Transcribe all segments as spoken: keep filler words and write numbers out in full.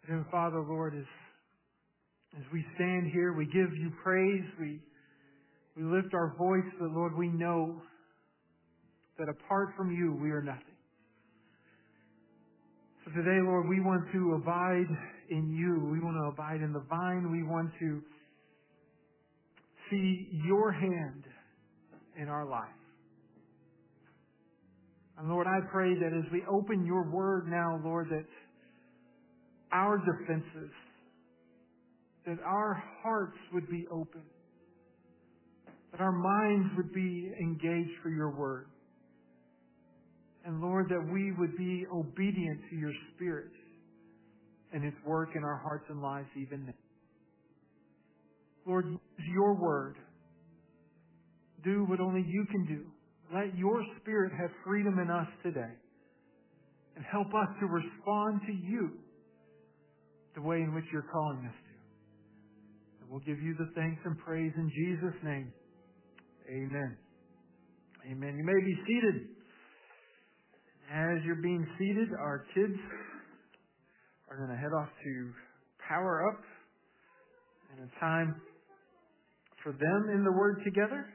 And Father, Lord, as, as we stand here, we give you praise. We, we lift our voice, but Lord, we know that apart from you, we are nothing. So today, Lord, we want to abide in you. We want to abide in the vine. We want to see your hand in our life. And Lord, I pray that as we open your word now, Lord, that our defenses, that our hearts would be open, that our minds would be engaged for your word. And Lord, that we would be obedient to your Spirit and its work in our hearts and lives even now. Lord, use your word. Do what only you can do. Let your Spirit have freedom in us today. And help us to respond to you the way in which you're calling us to. And we'll give you the thanks and praise in Jesus' name. Amen. Amen. You may be seated. As you're being seated, our kids are going to head off to Power Up and a time for them in the Word together.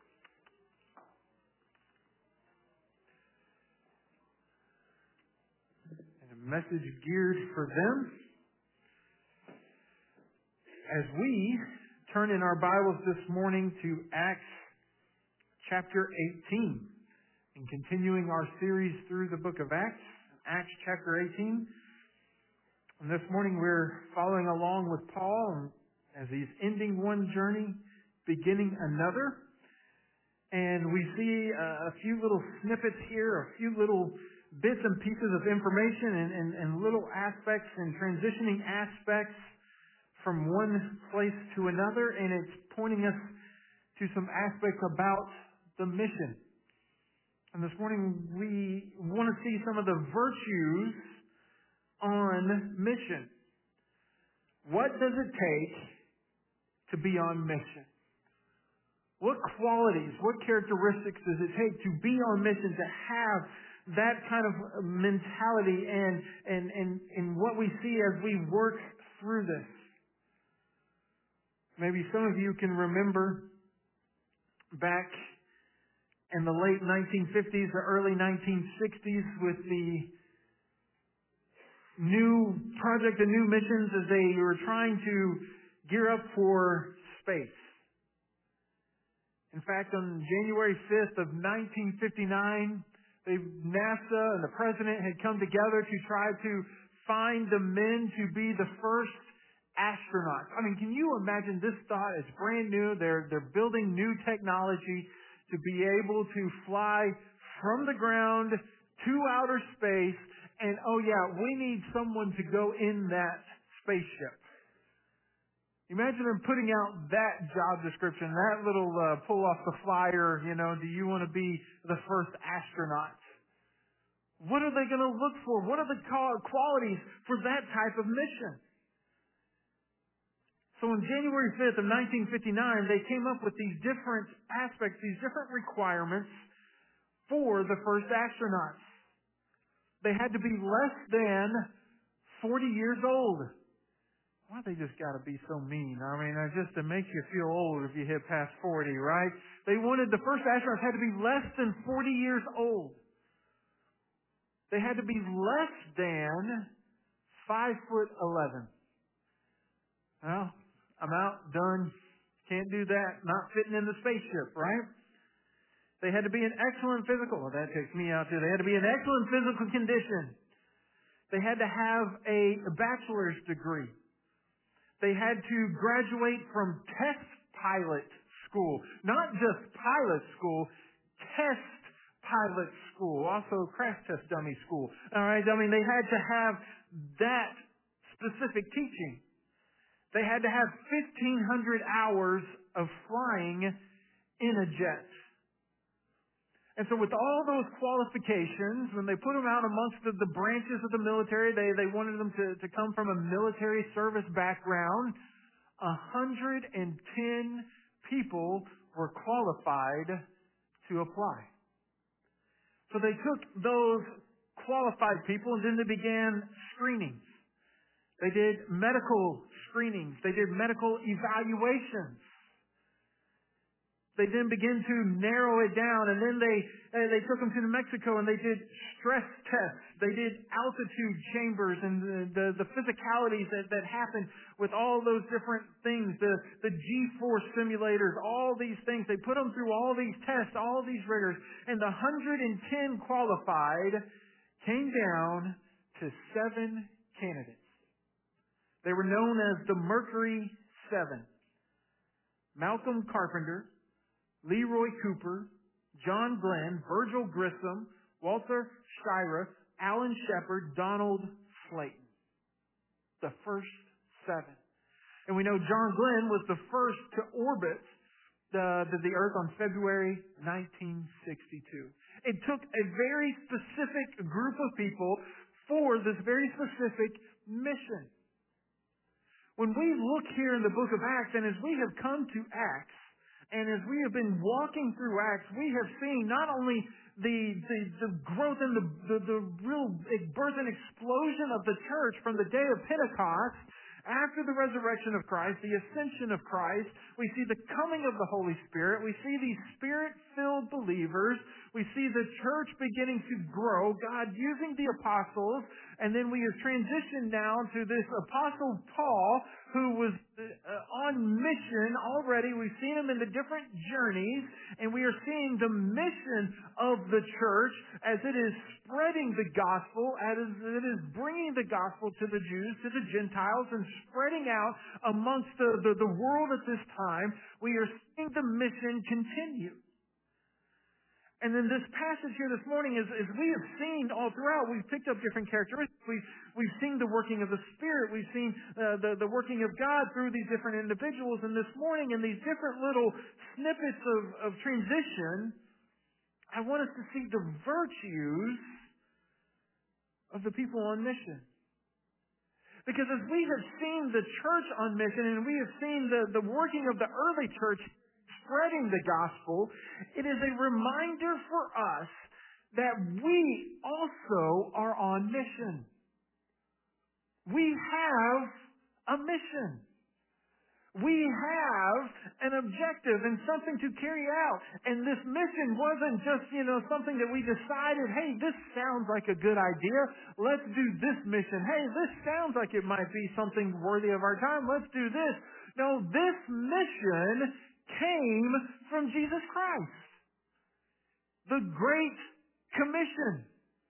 And a message geared for them. As we turn in our Bibles this morning to Acts chapter eighteen. And continuing our series through the book of Acts, Acts chapter eighteen. And this morning we're following along with Paul as he's ending one journey, beginning another. And we see a few little snippets here, a few little bits and pieces of information and, and, and little aspects and transitioning aspects from one place to another. And it's pointing us to some aspects about the mission. And this morning we want to see some of the virtues on mission. What does it take to be on mission? What qualities, what characteristics does it take to be on mission, to have that kind of mentality and, and, and, and what we see as we work through this? Maybe some of you can remember back in the late nineteen fifties, the early nineteen sixties, with the new project, the new missions, as they were trying to gear up for space. In fact, on January fifth of nineteen fifty-nine, they, NASA and the President had come together to try to find the men to be the first astronauts. I mean, can you imagine this thought? It's brand new. They're, they're building new technology to be able to fly from the ground to outer space, and oh yeah, we need someone to go in that spaceship. Imagine them putting out that job description, that little uh, pull off the flyer, you know, do you want to be the first astronaut? What are they going to look for? What are the qualities for that type of mission? So on January fifth of nineteen fifty-nine, they came up with these different aspects, these different requirements for the first astronauts. They had to be less than forty years old. Why they just got to be so mean? I mean, just to make you feel old if you hit past forty, right? They wanted the first astronauts had to be less than forty years old. They had to be less than five foot eleven. Well, I'm out, done, can't do that, not fitting in the spaceship, right? They had to be in excellent physical, well, that takes me out too. They had to be in excellent physical condition. They had to have a bachelor's degree. They had to graduate from test pilot school. Not just pilot school, test pilot school. Also crash test dummy school. All right, I mean, they had to have that specific teaching. They had to have fifteen hundred hours of flying in a jet. And so with all those qualifications, when they put them out amongst the, the branches of the military, they, they wanted them to, to come from a military service background. one hundred ten people were qualified to apply. So they took those qualified people and then they began screenings. They did medical screenings. They did medical evaluations. They then began to narrow it down, and then they uh, they took them to New Mexico and they did stress tests. They did altitude chambers and the, the, the physicalities that, that happened with all those different things, the, the G-force simulators, all these things. They put them through all these tests, all these rigors, and the one hundred ten qualified came down to seven candidates. They were known as the Mercury Seven. Malcolm Carpenter, Leroy Cooper, John Glenn, Virgil Grissom, Walter Schirra, Alan Shepard, Donald Slayton. The first seven. And we know John Glenn was the first to orbit the, the, the Earth on February nineteen sixty-two. It took a very specific group of people for this very specific mission. When we look here in the book of Acts, and as we have come to Acts, and as we have been walking through Acts, we have seen not only the the, the growth and the, the, the real birth and explosion of the church from the day of Pentecost, after the resurrection of Christ, the ascension of Christ, we see the coming of the Holy Spirit, we see these Spirit-filled believers, we see the church beginning to grow, God using the apostles, and then we have transitioned now to this Apostle Paul, who was uh, on mission already. We've seen him in the different journeys, and we are seeing the mission of the church as it is spreading the gospel, as it is bringing the gospel to the Jews, to the Gentiles, and spreading out amongst the, the, the world at this time. We are seeing the mission continue. And then this passage here this morning is, is we have seen all throughout, we've picked up different characteristics. We've, we've seen the working of the Spirit. We've seen uh, the, the working of God through these different individuals. And this morning, in these different little snippets of, of transition, I want us to see the virtues of the people on mission. Because as we have seen the church on mission, and we have seen the, the working of the early church spreading the gospel, it is a reminder for us that we also are on mission. We have a mission. We have an objective and something to carry out. And this mission wasn't just, you know, something that we decided, hey, this sounds like a good idea. Let's do this mission. Hey, this sounds like it might be something worthy of our time. Let's do this. No, this mission came from Jesus Christ. The Great Commission.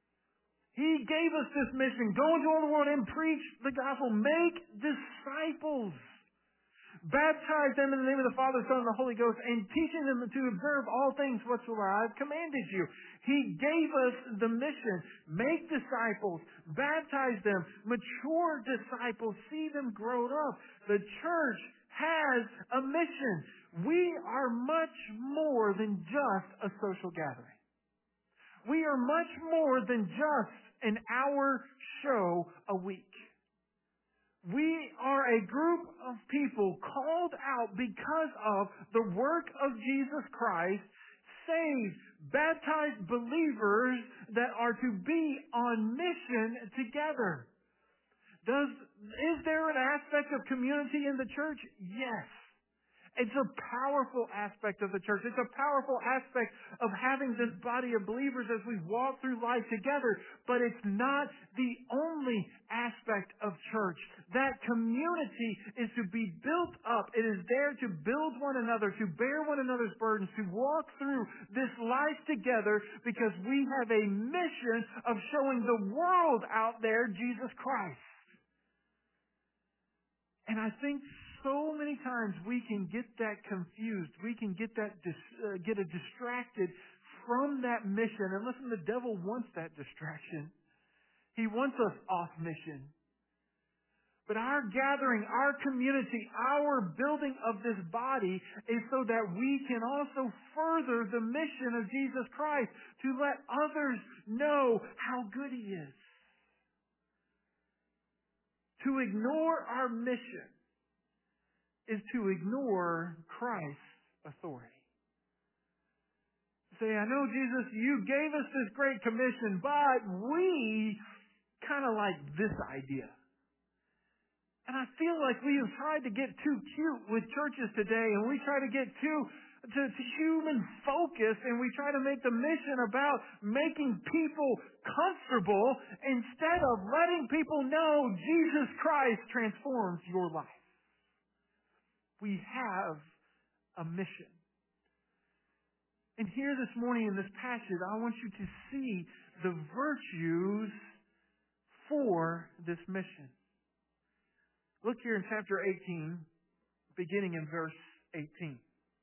He gave us this mission. Go into all the world and preach the gospel. Make disciples. Baptize them in the name of the Father, Son, and the Holy Ghost, and teaching them to observe all things whatsoever I have commanded you. He gave us the mission. Make disciples. Baptize them. Mature disciples. See them grow up. The church has a mission. We are much more than just a social gathering. We are much more than just an hour show a week. We are a group of people called out because of the work of Jesus Christ, saved, baptized believers that are to be on mission together. Does, is there an aspect of community in the church? Yes. It's a powerful aspect of the church. It's a powerful aspect of having this body of believers as we walk through life together. But it's not the only aspect of church. That community is to be built up. It is there to build one another, to bear one another's burdens, to walk through this life together because we have a mission of showing the world out there Jesus Christ. And I think so many times we can get that confused. We can get that dis- uh, get a distracted from that mission. And listen, the devil wants that distraction. He wants us off mission. But our gathering, our community, our building of this body is so that we can also further the mission of Jesus Christ, to let others know how good He is. To ignore our mission is to ignore Christ's authority. Say, I know, Jesus, you gave us this great commission, but we kind of like this idea. And I feel like we have tried to get too cute with churches today, and we try to get too to, to human focused, and we try to make the mission about making people comfortable instead of letting people know Jesus Christ transforms your life. We have a mission. And here this morning in this passage, I want you to see the virtues for this mission. Look here in chapter eighteen, beginning in verse eighteen.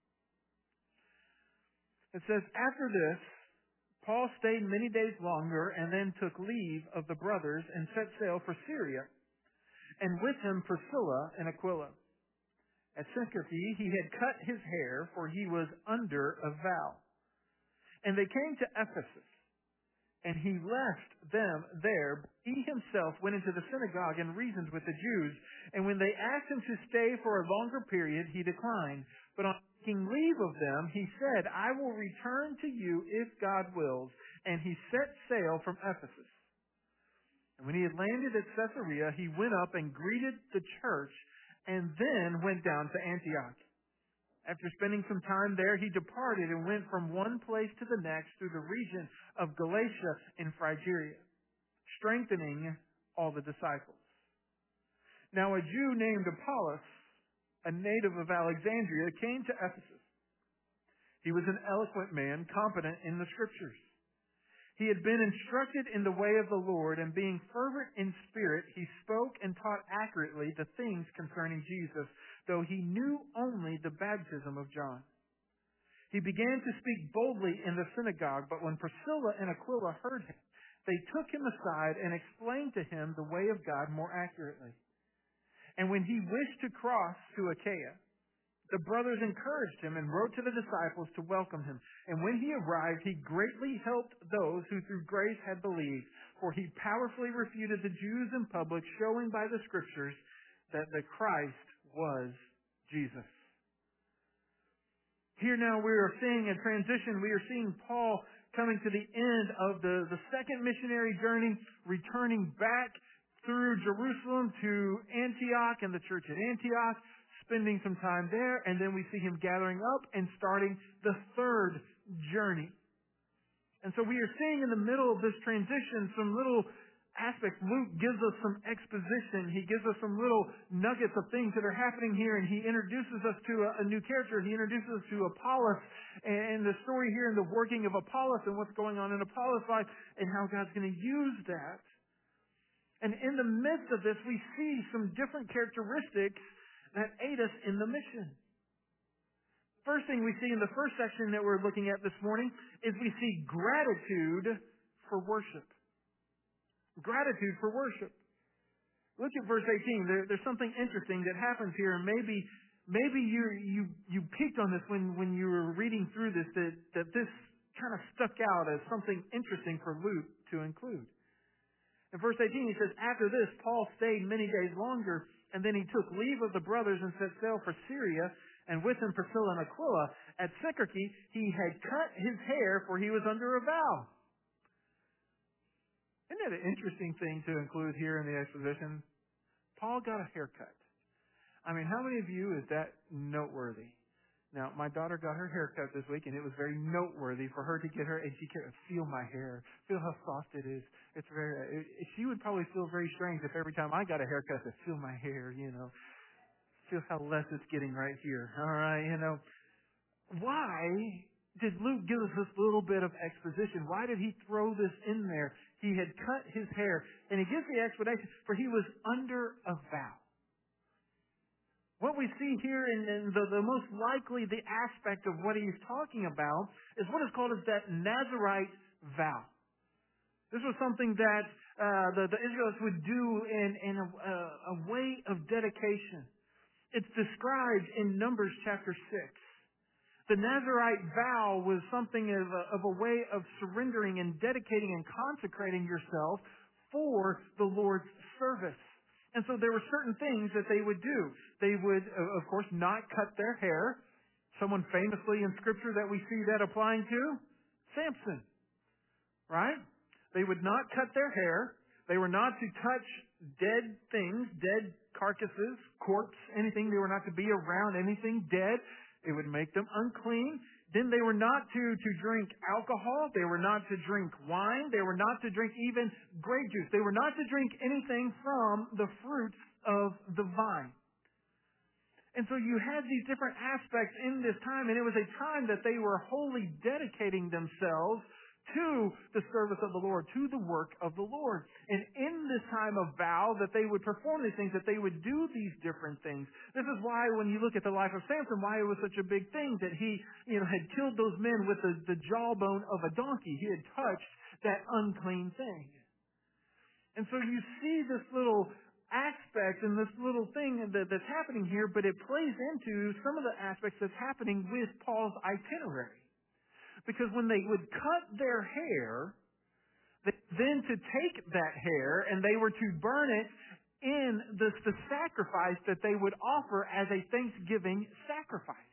It says, after this, Paul stayed many days longer and then took leave of the brothers and set sail for Syria, and with him Priscilla and Aquila. At Syntyche he had cut his hair, for he was under a vow. And they came to Ephesus, and he left them there. He himself went into the synagogue and reasoned with the Jews. And when they asked him to stay for a longer period, he declined. But on taking leave of them, he said, I will return to you if God wills. And he set sail from Ephesus. And when he had landed at Caesarea, he went up and greeted the church, and then went down to Antioch. After spending some time there, he departed and went from one place to the next through the region of Galatia and Phrygia, strengthening all the disciples. Now a Jew named Apollos, a native of Alexandria, came to Ephesus. He was an eloquent man, competent in the Scriptures. He had been instructed in the way of the Lord, and being fervent in spirit, he spoke and taught accurately the things concerning Jesus, though he knew only the baptism of John. He began to speak boldly in the synagogue, but when Priscilla and Aquila heard him, they took him aside and explained to him the way of God more accurately. And when he wished to cross to Achaia, the brothers encouraged him and wrote to the disciples to welcome him. And when he arrived, he greatly helped those who through grace had believed, for he powerfully refuted the Jews in public, showing by the Scriptures that the Christ was Jesus. Here now we are seeing a transition. We are seeing Paul coming to the end of the, the second missionary journey, returning back through Jerusalem to Antioch and the church at Antioch, spending some time there, and then we see him gathering up and starting the third journey. And so we are seeing in the middle of this transition some little aspects. Luke gives us some exposition. He gives us some little nuggets of things that are happening here, and he introduces us to a, a new character. He introduces us to Apollos and the story here and the working of Apollos and what's going on in Apollos' life and how God's going to use that. And in the midst of this, we see some different characteristics that aid us in the mission. First thing we see in the first section that we're looking at this morning is we see gratitude for worship. Gratitude for worship. Look at verse eighteen. There, there's something interesting that happens here, and maybe maybe you you you peeked on this when, when you were reading through this, that, that this kind of stuck out as something interesting for Luke to include. In verse eighteen, he says, after this, Paul stayed many days longer, and then he took leave of the brothers and set sail for Syria, and with him Priscilla and Aquila. At Syntyche, he had cut his hair, for he was under a vow. Isn't that an interesting thing to include here in the exposition? Paul got a haircut. I mean, how many of you is that noteworthy? Now, my daughter got her hair cut this week, and it was very noteworthy for her to get her, and she could feel my hair, feel how soft it is. It's very. It, she would probably feel very strange if every time I got a haircut, to feel my hair, you know, feel how less it's getting right here. All right, you know, why did Luke give us this little bit of exposition? Why did he throw this in there? He had cut his hair, and he gives the explanation for he was under a vow. What we see here, and the, the most likely the aspect of what he's talking about, is what is called as that Nazirite vow. This was something that uh, the, the Israelites would do in, in a, a, a way of dedication. It's described in Numbers chapter six. The Nazirite vow was something of a, of a way of surrendering and dedicating and consecrating yourself for the Lord's service. And so there were certain things that they would do. They would, of course, not cut their hair. Someone famously in Scripture that we see that applying to? Samson. Right? They would not cut their hair. They were not to touch dead things, dead carcasses, corpse, anything. They were not to be around anything dead. It would make them unclean. Then they were not to, to drink alcohol. They were not to drink wine. They were not to drink even grape juice. They were not to drink anything from the fruits of the vine. And so you had these different aspects in this time, and it was a time that they were wholly dedicating themselves to the service of the Lord, to the work of the Lord. And in this time of vow, that they would perform these things, that they would do these different things. This is why when you look at the life of Samson, why it was such a big thing that he, you know, had killed those men with the, the jawbone of a donkey. He had touched that unclean thing. And so you see this little aspect and this little thing that, that's happening here, but it plays into some of the aspects that's happening with Paul's itinerary. Because when they would cut their hair, they, then to take that hair and they were to burn it in the, the sacrifice that they would offer as a Thanksgiving sacrifice.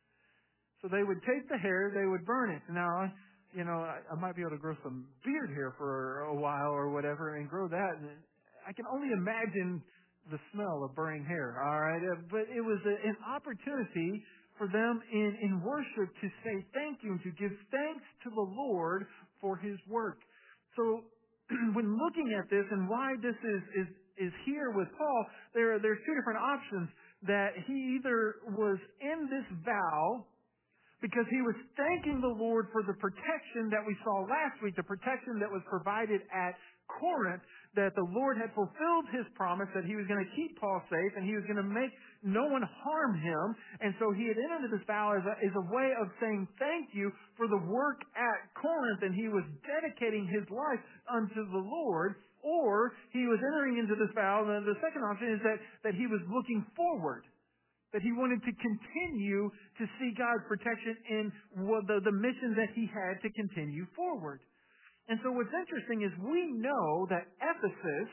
So they would take the hair, they would burn it. Now, you know, I, I might be able to grow some beard hair for a while or whatever and grow that. And I can only imagine the smell of burning hair, all right? But it was a, an opportunity for them in, in worship to say thank you and to give thanks to the Lord for His work. So when looking at this and why this is, is, is here with Paul, there, there's two different options. That he either was in this vow because he was thanking the Lord for the protection that we saw last week, the protection that was provided at Corinth, that the Lord had fulfilled His promise that He was going to keep Paul safe and He was going to make no one harm him. And so he had entered into this vow as a, as a way of saying thank you for the work at Corinth, and he was dedicating his life unto the Lord. Or he was entering into this vow, and the second option is that, that he was looking forward, that he wanted to continue to see God's protection in the, the mission that he had to continue forward. And so what's interesting is we know that Ephesus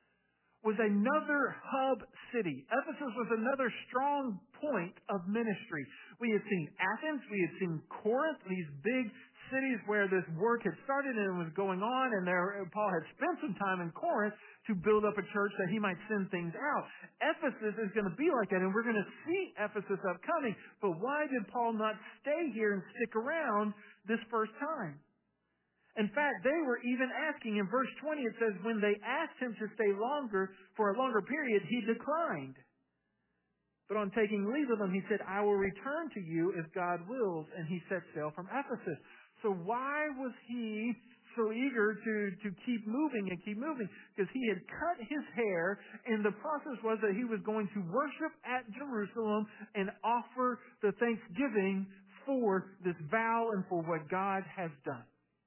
was another hub city. Ephesus was another strong point of ministry. We had seen Athens, we had seen Corinth, these big cities where this work had started and was going on, and there Paul had spent some time in Corinth to build up a church that he might send things out. Ephesus is going to be like that, and we're going to see Ephesus upcoming. But why did Paul not stay here and stick around this first time? In fact, they were even asking, in verse twenty it says, when they asked him to stay longer, for a longer period, he declined. But on taking leave of them, he said, I will return to you if God wills, and he set sail from Ephesus. So why was he so eager to, to keep moving and keep moving? Because he had cut his hair, and the process was that he was going to worship at Jerusalem and offer the thanksgiving for this vow and for what God has done.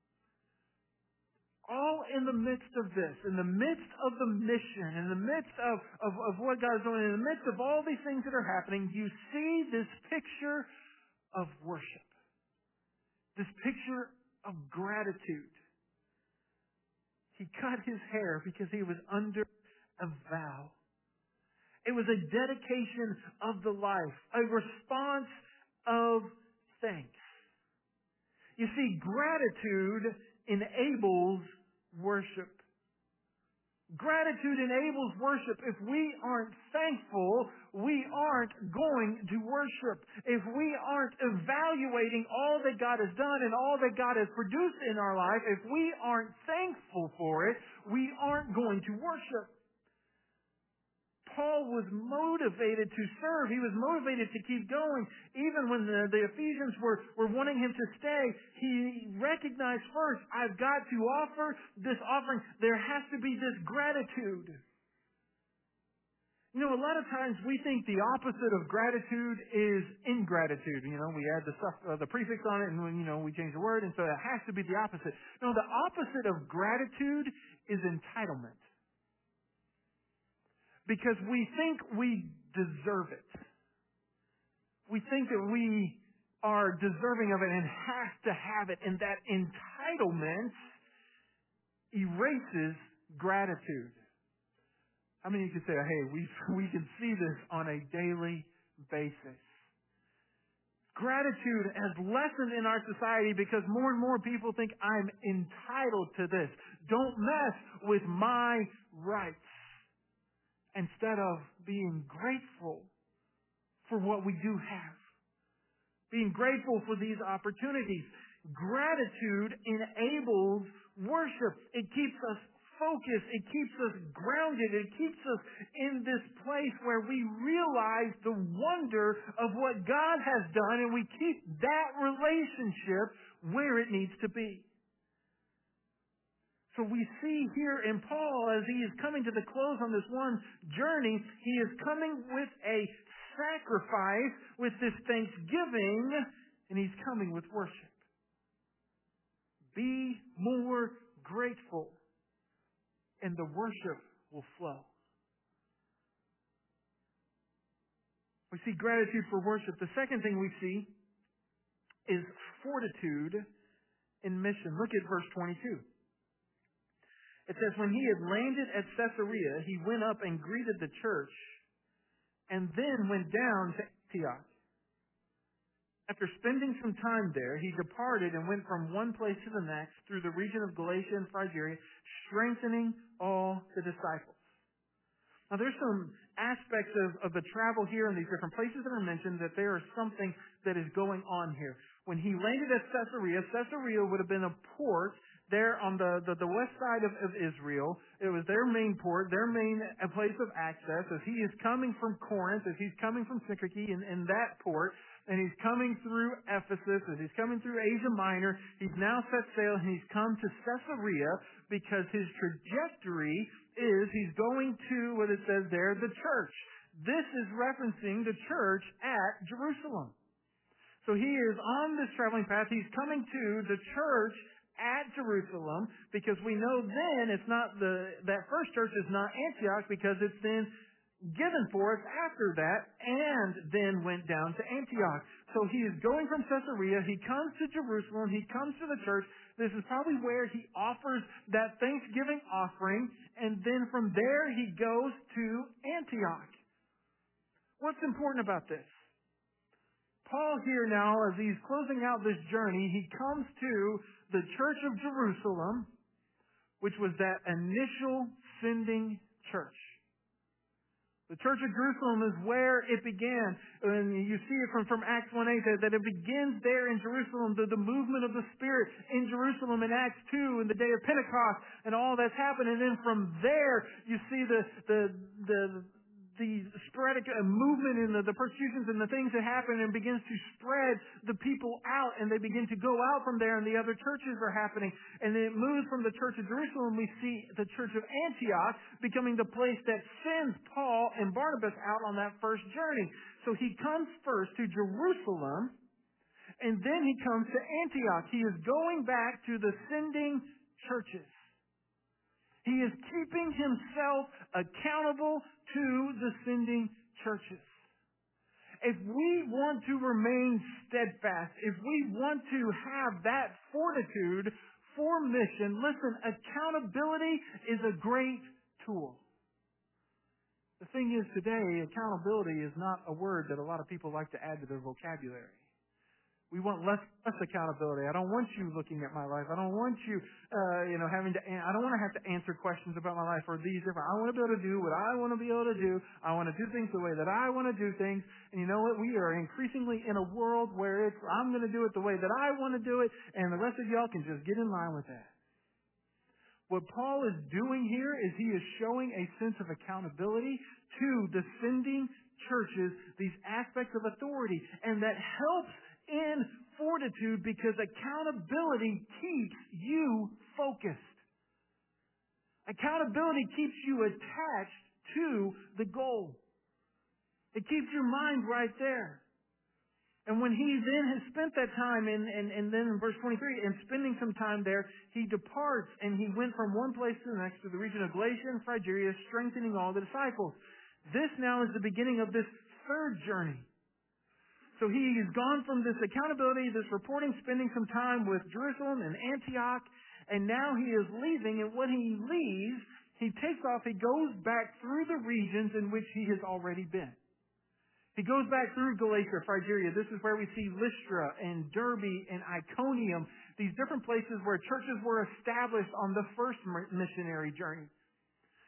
All in the midst of this, in the midst of the mission, in the midst of, of, of what God is doing, in the midst of all these things that are happening, you see this picture of worship. This picture of gratitude. He cut his hair because he was under a vow. It was a dedication of the life, a response of thanks. You see, gratitude enables worship. Gratitude enables worship. If we aren't thankful, we aren't going to worship. If we aren't evaluating all that God has done and all that God has produced in our life, if we aren't thankful for it, we aren't going to worship. Paul was motivated to serve. He was motivated to keep going. Even when the, the Ephesians were, were wanting him to stay, he recognized first, I've got to offer this offering. There has to be this gratitude. You know, a lot of times we think the opposite of gratitude is ingratitude. You know, we add the stuff, uh, the prefix on it, and you know, we change the word, and so it has to be the opposite. No, the opposite of gratitude is entitlement. Because we think we deserve it. We think that we are deserving of it and have to have it. And that entitlement erases gratitude. How many of you could say, hey, we, we can see this on a daily basis? Gratitude has lessened in our society because more and more people think I'm entitled to this. Don't mess with my rights. instead of being grateful for what we do have. Being grateful for these opportunities. Gratitude enables worship. It keeps us focused. It keeps us grounded. It keeps us in this place where we realize the wonder of what God has done, and we keep that relationship where it needs to be. So we see here in Paul, as he is coming to the close on this one journey, he is coming with a sacrifice, with this thanksgiving, and he's coming with worship. Be more grateful, and the worship will flow. We see gratitude for worship. The second thing we see is fortitude in mission. Look at verse twenty-two. It says, when he had landed at Caesarea, he went up and greeted the church, and then went down to Antioch. After spending some time there, he departed and went from one place to the next through the region of Galatia and Phrygia, strengthening all the disciples. Now there's some aspects of, of the travel here in these different places that are mentioned that there is something that is going on here. When he landed at Caesarea, Caesarea would have been a port there on the, the, the west side of, of Israel. It was their main port, their main place of access. As he is coming from Corinth, as he's coming from Syntyche in, in that port, and he's coming through Ephesus, as he's coming through Asia Minor, he's now set sail and he's come to Caesarea because his trajectory is he's going to, what it says there, the church. This is referencing the church at Jerusalem. So he is on this traveling path. He's coming to the church at Jerusalem, because we know then it's not the, that first church is not Antioch, because it's then given for us after that, and then went down to Antioch. So he is going from Caesarea, he comes to Jerusalem, he comes to the church. This is probably where he offers that Thanksgiving offering, and then from there he goes to Antioch. What's important about this? Paul here now, as he's closing out this journey, he comes to the church of Jerusalem, which was that initial sending church. The church of Jerusalem is where it began. And you see it from, from Acts one eight, that, that it begins there in Jerusalem, the, the movement of the Spirit in Jerusalem in Acts two, in the day of Pentecost, and all that's happened. And then from there, you see the, the, the, the sporadic movement and the, the persecutions and the things that happen, and begins to spread the people out, and they begin to go out from there, and the other churches are happening. And then it moves from the church of Jerusalem. We see the church of Antioch becoming the place that sends Paul and Barnabas out on that first journey. So he comes first to Jerusalem, and then he comes to Antioch. He is going back to the sending churches. He is keeping himself accountable to the sending churches. If we want to remain steadfast, if we want to have that fortitude for mission, listen, accountability is a great tool. The thing is today, accountability is not a word that a lot of people like to add to their vocabulary. We want less, less accountability. I don't want you looking at my life. I don't want you, uh, you know, having to, I don't want to have to answer questions about my life or these different, I want to be able to do what I want to be able to do. I want to do things the way that I want to do things. And you know what? We are increasingly in a world where it's, I'm going to do it the way that I want to do it, and the rest of y'all can just get in line with that. What Paul is doing here is he is showing a sense of accountability to the sending churches, these aspects of authority, and that helps in fortitude, because accountability keeps you focused. Accountability keeps you attached to the goal. It keeps your mind right there. And when he then has spent that time, in, and, and then in verse twenty-three, and spending some time there, he departs, and he went from one place to the next to the region of Galatia and Phrygia, strengthening all the disciples. This now is the beginning of this third journey. So he has gone from this accountability, this reporting, spending some time with Jerusalem and Antioch, and now he is leaving, and when he leaves, he takes off, he goes back through the regions in which he has already been. He goes back through Galatia, Phrygia. This is where we see Lystra and Derbe and Iconium, these different places where churches were established on the first missionary journey.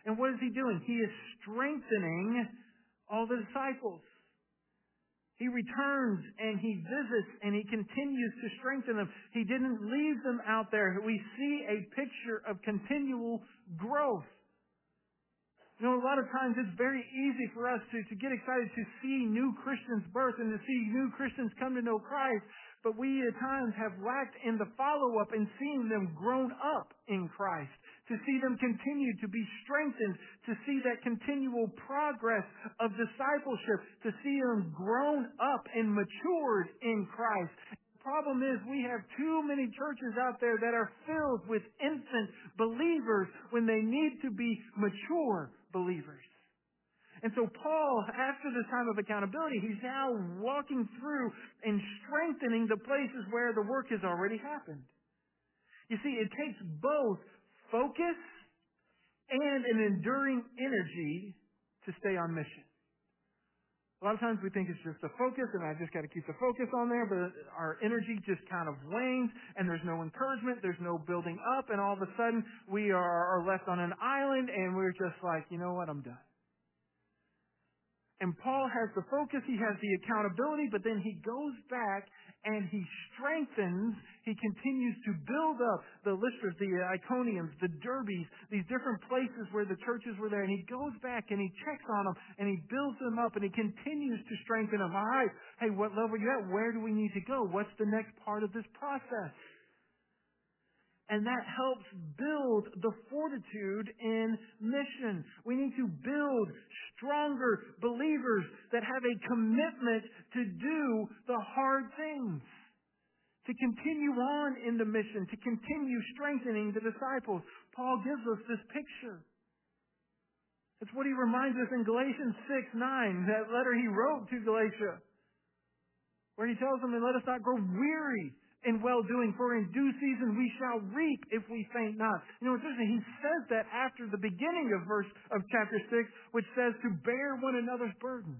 And what is he doing? He is strengthening all the disciples. He returns and he visits and he continues to strengthen them. He didn't leave them out there. We see a picture of continual growth. You know, a lot of times it's very easy for us to, to get excited to see new Christians birth and to see new Christians come to know Christ. But we at times have lacked in the follow-up in seeing them grown up in Christ. To see them continue to be strengthened, to see that continual progress of discipleship, to see them grown up and matured in Christ. The problem is we have too many churches out there that are filled with infant believers when they need to be mature believers. And so Paul, after this time of accountability, he's now walking through and strengthening the places where the work has already happened. You see, it takes both focus and an enduring energy to stay on mission. A lot of times we think it's just the focus, and I just got to keep the focus on there, but our energy just kind of wanes, and there's no encouragement, there's no building up, and all of a sudden we are left on an island, and we're just like, you know what, I'm done. And Paul has the focus, he has the accountability, but then he goes back and he strengthens, he continues to build up the Lystras, the Iconiums, the Derbys, these different places where the churches were there. And he goes back and he checks on them and he builds them up and he continues to strengthen them. All right, hey, what level are you at? Where do we need to go? What's the next part of this process? And that helps build the fortitude in mission. We need to build stronger believers that have a commitment to do the hard things. To continue on in the mission. To continue strengthening the disciples. Paul gives us this picture. It's what he reminds us in Galatians six nine, that letter he wrote to Galatia, where he tells them, and let us not grow weary in well-doing, for in due season we shall reap if we faint not. You know, it's interesting. He says that after the beginning of verse of chapter six, which says to bear one another's burdens,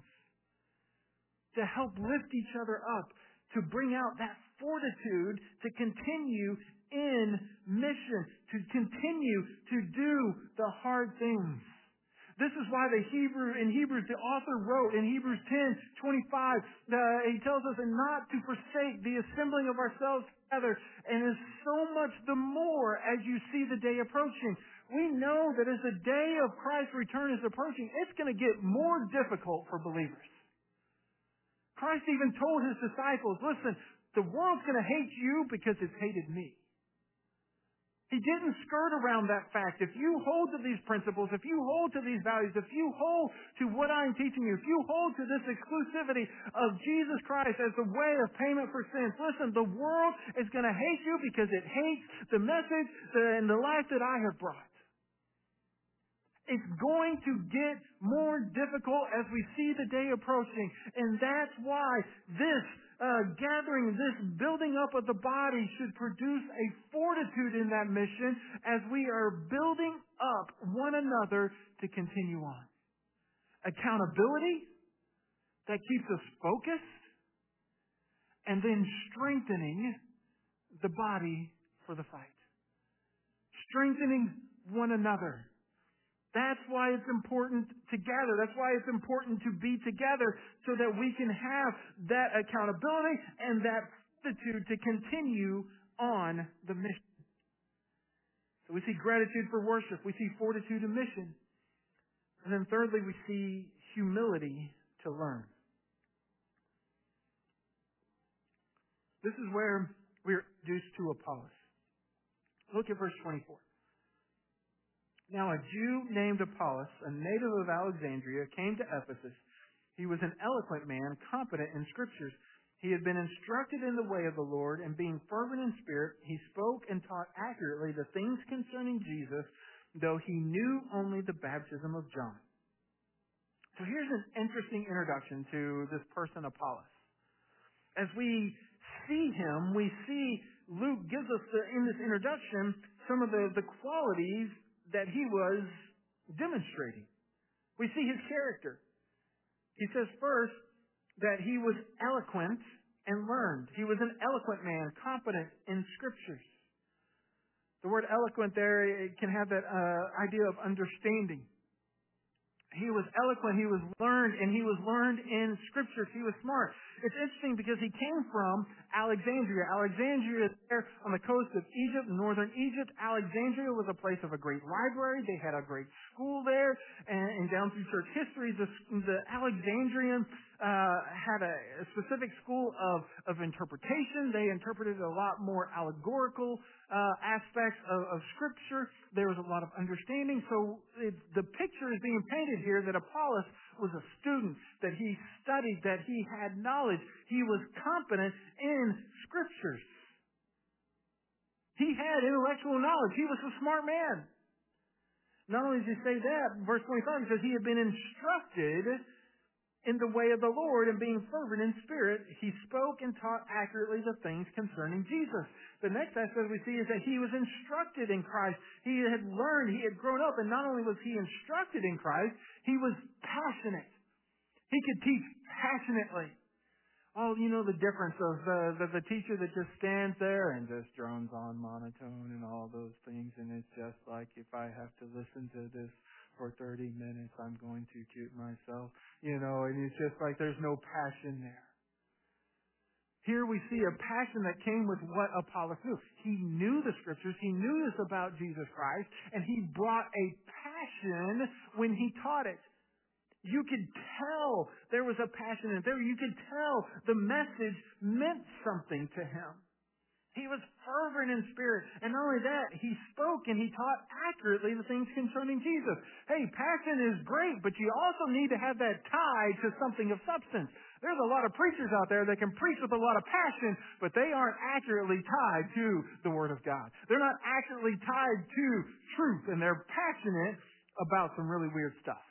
to help lift each other up, to bring out that fortitude to continue in mission, to continue to do the hard things. This is why the Hebrew in Hebrews, the author wrote in Hebrews ten twenty-five, uh, he tells us not to forsake the assembling of ourselves together, and is so much the more as you see the day approaching. We know that as the day of Christ's return is approaching, it's going to get more difficult for believers. Christ even told his disciples, listen, the world's going to hate you because it's hated me. He didn't skirt around that fact. If you hold to these principles, if you hold to these values, if you hold to what I'm teaching you, if you hold to this exclusivity of Jesus Christ as the way of payment for sins, listen, the world is going to hate you because it hates the message and the life that I have brought. It's going to get more difficult as we see the day approaching. And that's why this uh, gathering, this building up of the body should produce a fortitude in that mission as we are building up one another to continue on. Accountability that keeps us focused, and then strengthening the body for the fight. Strengthening one another. That's why it's important to gather. That's why it's important to be together so that we can have that accountability and that fortitude to continue on the mission. So we see gratitude for worship. We see fortitude in mission. And then thirdly, we see humility to learn. This is where we are introduced to Apollos. Look at verse twenty-four. Now a Jew named Apollos, a native of Alexandria, came to Ephesus. He was an eloquent man, competent in Scriptures. He had been instructed in the way of the Lord, and being fervent in spirit, he spoke and taught accurately the things concerning Jesus, though he knew only the baptism of John. So here's an interesting introduction to this person, Apollos. As we see him, we see Luke gives us the, in this introduction some of the, the qualities that he was demonstrating. We see his character. He says first that he was eloquent and learned. He was an eloquent man, competent in Scriptures. The word eloquent there, it can have that uh, idea of understanding. He was eloquent, he was learned, and he was learned in scriptures. He was smart. It's interesting because he came from Alexandria. Alexandria is there on the coast of Egypt, northern Egypt. Alexandria was a place of a great library. They had a great school there. And, and down through church history, the, the Alexandrian uh, had a, a specific school of, of interpretation. They interpreted a lot more allegorical uh, aspects of, of Scripture. There was a lot of understanding. So it, the picture is being painted here that Apollos was a student, that he studied, that he had knowledge. He was competent in Scriptures. He had intellectual knowledge. He was a smart man. Not only does he say that, verse twenty-five, he says he had been instructed in the way of the Lord, and being fervent in spirit, he spoke and taught accurately the things concerning Jesus. The next aspect we see is that he was instructed in Christ. He had learned, he had grown up, and not only was he instructed in Christ, he was passionate. He could teach passionately. Oh, you know the difference of the, the, the teacher that just stands there and just drones on monotone and all those things, and it's just like, if I have to listen to this for thirty minutes, I'm going to shoot myself. You know, and it's just like there's no passion there. Here we see a passion that came with what Apollos knew. He knew the Scriptures. He knew this about Jesus Christ, and he brought a passion when he taught it. You could tell there was a passion in there. You could tell the message meant something to him. He was fervent in spirit. And not only that, he spoke and he taught accurately the things concerning Jesus. Hey, passion is great, but you also need to have that tied to something of substance. There's a lot of preachers out there that can preach with a lot of passion, but they aren't accurately tied to the Word of God. They're not accurately tied to truth, and they're passionate about some really weird stuff.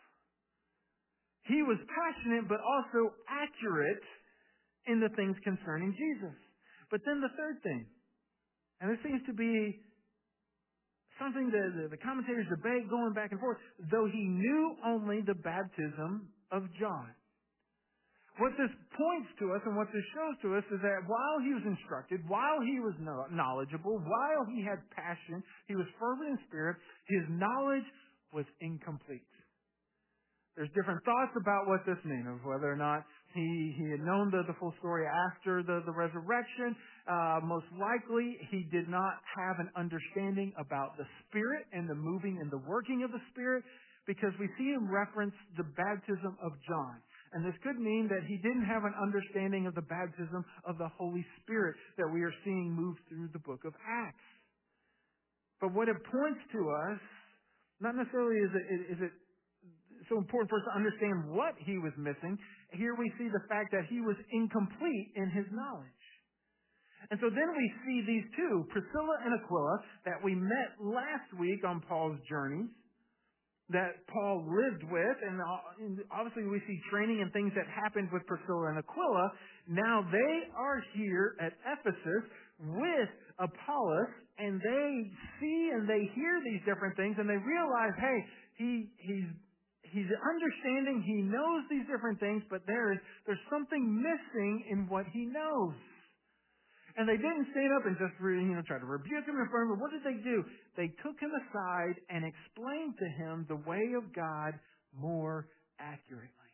He was passionate, but also accurate in the things concerning Jesus. But then the third thing, and this seems to be something that the, the commentators debate going back and forth, though he knew only the baptism of John. What this points to us and what this shows to us is that while he was instructed, while he was knowledgeable, while he had passion, he was fervent in spirit, his knowledge was incomplete. There's different thoughts about what this means, of whether or not he, he had known the, the full story after the, the resurrection. Uh, most likely, he did not have an understanding about the Spirit and the moving and the working of the Spirit, because we see him reference the baptism of John. And this could mean that he didn't have an understanding of the baptism of the Holy Spirit that we are seeing move through the book of Acts. But what it points to us, not necessarily is it, is it so important for us to understand what he was missing. Here we see the fact that he was incomplete in his knowledge. And so then we see these two, Priscilla and Aquila, that we met last week on Paul's journeys, that Paul lived with, and obviously we see training and things that happened with Priscilla and Aquila. Now they are here at Ephesus with Apollos, and they see and they hear these different things, and they realize, hey, he he's He's understanding, he knows these different things, but there is there's something missing in what he knows. And they didn't stand up and just you know try to rebuke him in front of him. What did they do? They took him aside and explained to him the way of God more accurately.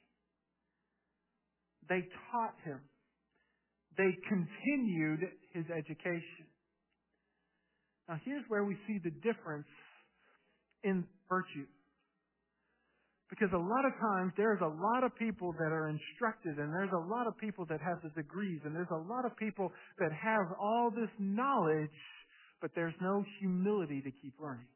They taught him. They continued his education. Now here's where we see the difference in virtue. Because a lot of times there's a lot of people that are instructed, and there's a lot of people that have the degrees, and there's a lot of people that have all this knowledge, but there's no humility to keep learning.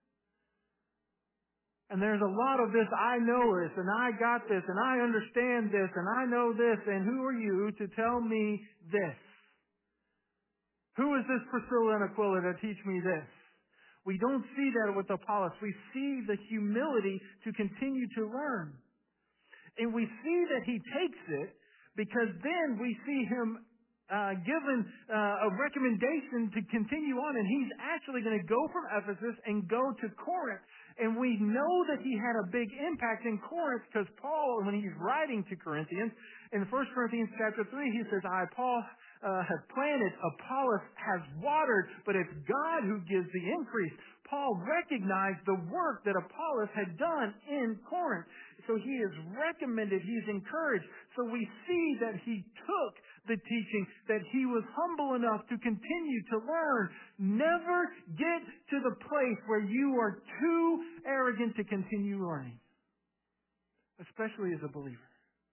And there's a lot of this, I know this, and I got this, and I understand this, and I know this, and who are you to tell me this? Who is this Priscilla and Aquila to teach me this? We don't see that with Apollos. We see the humility to continue to learn. And we see that he takes it because then we see him uh, given uh, a recommendation to continue on. And he's actually going to go from Ephesus and go to Corinth. And we know that he had a big impact in Corinth because Paul, when he's writing to Corinthians, in First Corinthians chapter three, he says, I, Paul, Uh, have planted, Apollos has watered, but it's God who gives the increase. Paul recognized the work that Apollos had done in Corinth. So he is recommended, he is encouraged. So we see that he took the teaching, that he was humble enough to continue to learn. Never get to the place where you are too arrogant to continue learning, especially as a believer.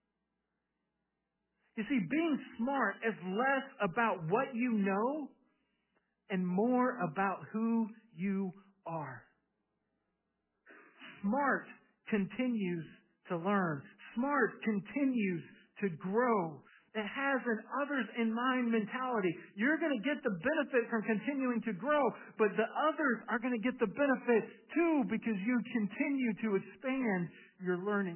You see, being smart is less about what you know and more about who you are. Smart continues to learn. Smart continues to grow. It has an others in mind mentality. You're going to get the benefit from continuing to grow, but the others are going to get the benefit too because you continue to expand your learning.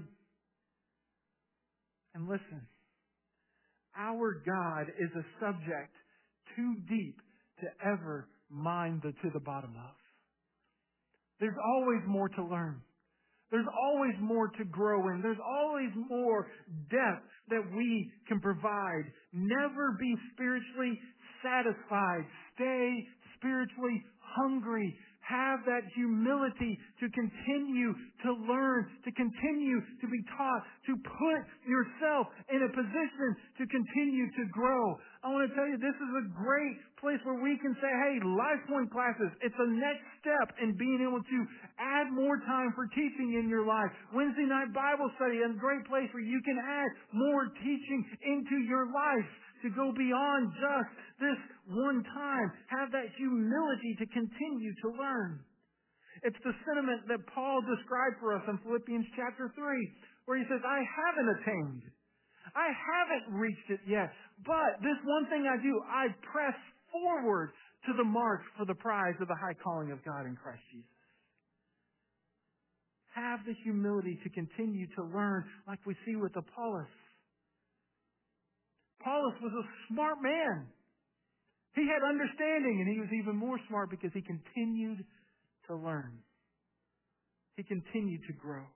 And listen, our God is a subject too deep to ever mine the, to the bottom of. There's always more to learn. There's always more to grow in. There's always more depth that we can provide. Never be spiritually satisfied. Stay spiritually hungry. Have that humility to continue to learn, to continue to be taught, to put yourself in a position to continue to grow. I want to tell you, this is a great place where we can say, hey, LifePoint classes, it's a next step in being able to add more time for teaching in your life. Wednesday night Bible study, a great place where you can add more teaching into your life. To go beyond just this one time. Have that humility to continue to learn. It's the sentiment that Paul described for us in Philippians chapter three, where he says, I haven't attained. I haven't reached it yet. But this one thing I do, I press forward to the mark for the prize of the high calling of God in Christ Jesus. Have the humility to continue to learn like we see with Apollos. Apollos was a smart man. He had understanding, and he was even more smart because he continued to learn. He continued to grow.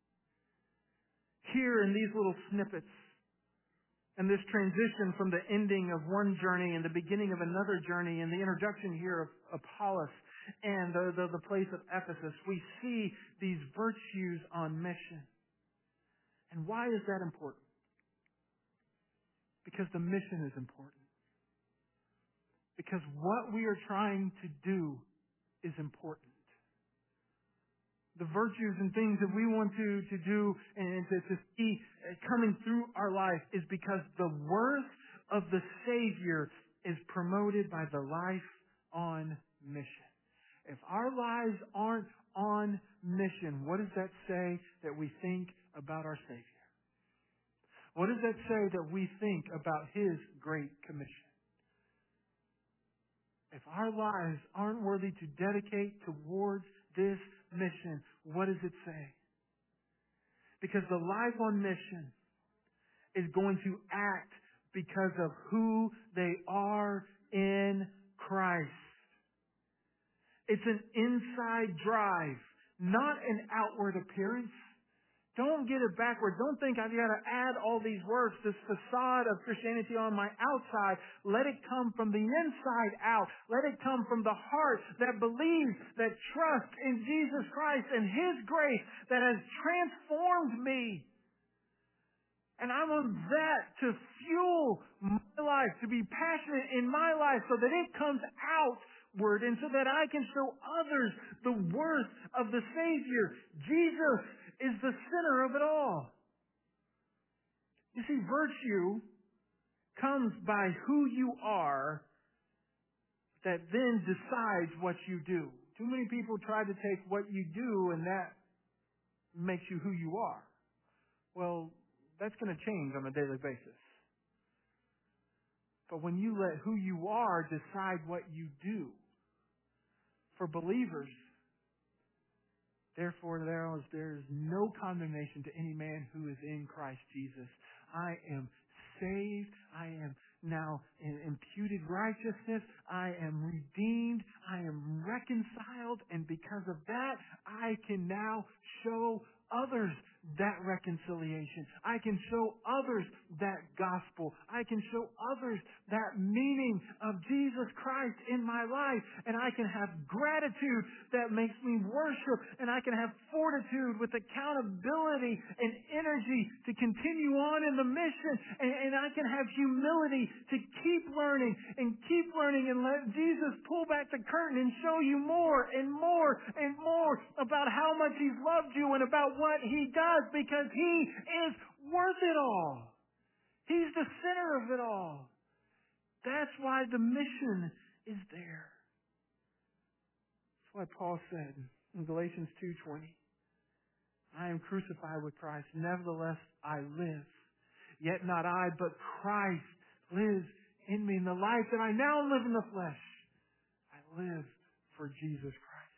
Here in these little snippets, and this transition from the ending of one journey and the beginning of another journey, and the introduction here of Apollos and the, the, the place of Ephesus, we see these virtues on mission. And why is that important? Because the mission is important. Because what we are trying to do is important. The virtues and things that we want to, to do and to, to see coming through our life is because the worth of the Savior is promoted by the life on mission. If our lives aren't on mission, what does that say that we think about our Savior? What does that say that we think about His Great Commission? If our lives aren't worthy to dedicate towards this mission, what does it say? Because the life on mission is going to act because of who they are in Christ. It's an inside drive, not an outward appearance. Don't get it backwards. Don't think I've got to add all these works, this facade of Christianity on my outside. Let it come from the inside out. Let it come from the heart that believes, that trusts in Jesus Christ and His grace that has transformed me. And I want that to fuel my life, to be passionate in my life so that it comes outward and so that I can show others the worth of the Savior. Jesus is the center of it all. You see, virtue comes by who you are that then decides what you do. Too many people try to take what you do and that makes you who you are. Well, that's going to change on a daily basis. But when you let who you are decide what you do, for believers, therefore, there is, there is no condemnation to any man who is in Christ Jesus. I am saved. I am now in imputed righteousness. I am redeemed. I am reconciled. And because of that, I can now show others that reconciliation. I can show others that gospel. I can show others that meaning of Jesus Christ in my life. And I can have gratitude that makes me worship. And I can have fortitude with accountability and energy to continue on in the mission. And, and I can have humility to keep learning and keep learning and let Jesus pull back the curtain and show you more and more and more about how much He's loved you and about what He does, because He is worth it all. He's the center of it all. That's why the mission is there. That's why Paul said in Galatians two twenty, I am crucified with Christ. Nevertheless, I live. Yet not I, but Christ lives in me. In the life that I now live in the flesh, I live for Jesus Christ.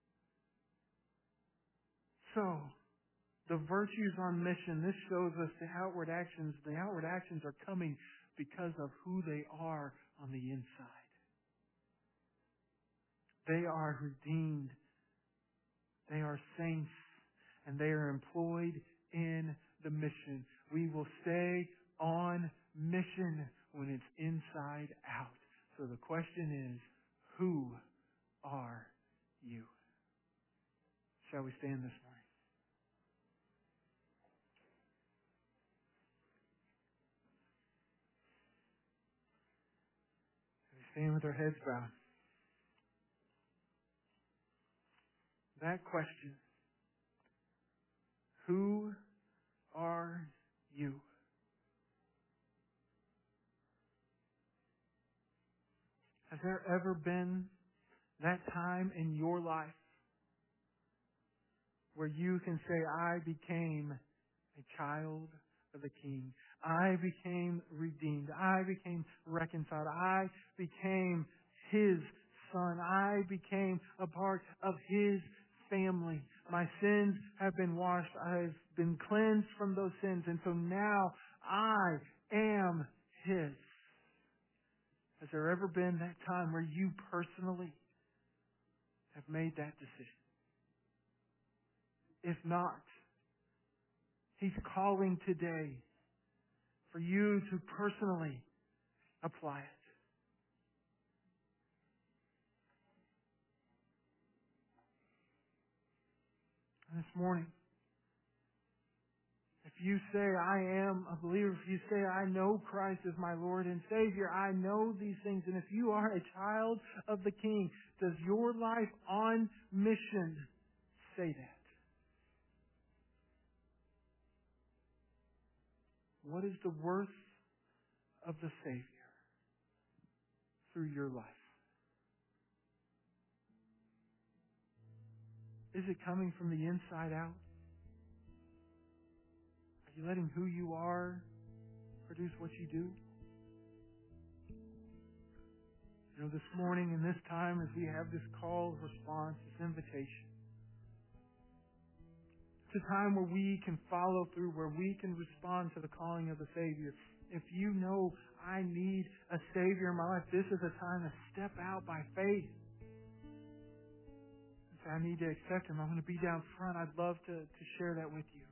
So, the virtues on mission, this shows us the outward actions. The outward actions are coming because of who they are on the inside. They are redeemed. They are saints. And they are employed in the mission. We will stay on mission when it's inside out. So the question is, who are you? Shall we stand this morning? Stand with our heads bowed. That question, who are you? Has there ever been that time in your life where you can say, I became a child of the King. I became redeemed. I became reconciled. I became His son. I became a part of His family. My sins have been washed. I've been cleansed from those sins. And so now I am His. Has there ever been that time where you personally have made that decision? If not, He's calling today for you to personally apply it. And this morning, if you say, I am a believer, if you say, I know Christ as my Lord and Savior, I know these things, and if you are a child of the King, does your life on mission say that? What is the worth of the Savior through your life? Is it coming from the inside out? Are you letting who you are produce what you do? You know, this morning and this time as we have this call, response, this invitation, it's a time where we can follow through, where we can respond to the calling of the Savior. If you know I need a Savior in my life, this is a time to step out by faith. And say, I need to accept Him. I'm going to be down front. I'd love to, to share that with you.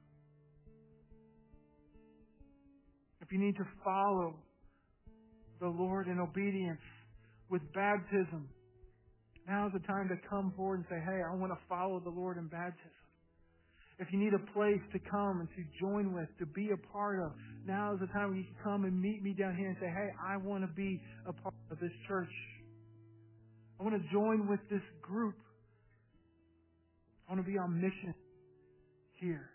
If you need to follow the Lord in obedience with baptism, now is the time to come forward and say, hey, I want to follow the Lord in baptism. If you need a place to come and to join with, to be a part of, now is the time when you can come and meet me down here and say, hey, I want to be a part of this church. I want to join with this group. I want to be on mission here.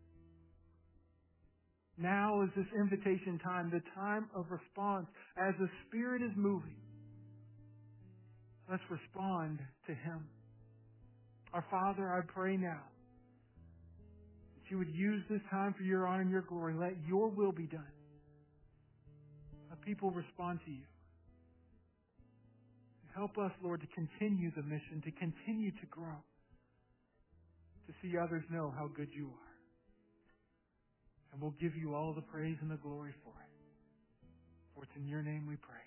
Now is this invitation time, the time of response. As the Spirit is moving, let's respond to Him. Our Father, I pray now that You would use this time for Your honor and Your glory. Let Your will be done. Let people respond to You. Help us, Lord, to continue the mission, to continue to grow, to see others know how good You are. And we'll give You all the praise and the glory for it. For it's in Your name we pray.